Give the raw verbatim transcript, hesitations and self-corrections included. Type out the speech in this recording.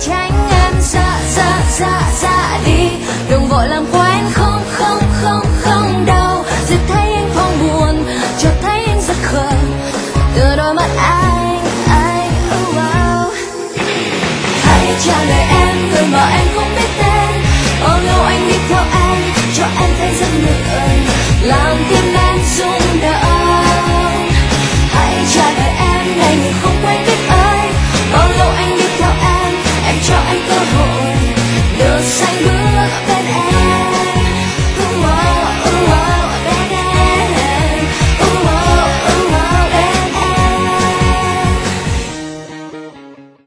tránh em xa xa xa xa đi. Đừng vội làm quen, không không không không đâu. Giờ thấy anh không buồn, chợt thấy anh rất khờ từ đôi mắt anh anh. Oh, oh. Hãy trả lời em người mà anh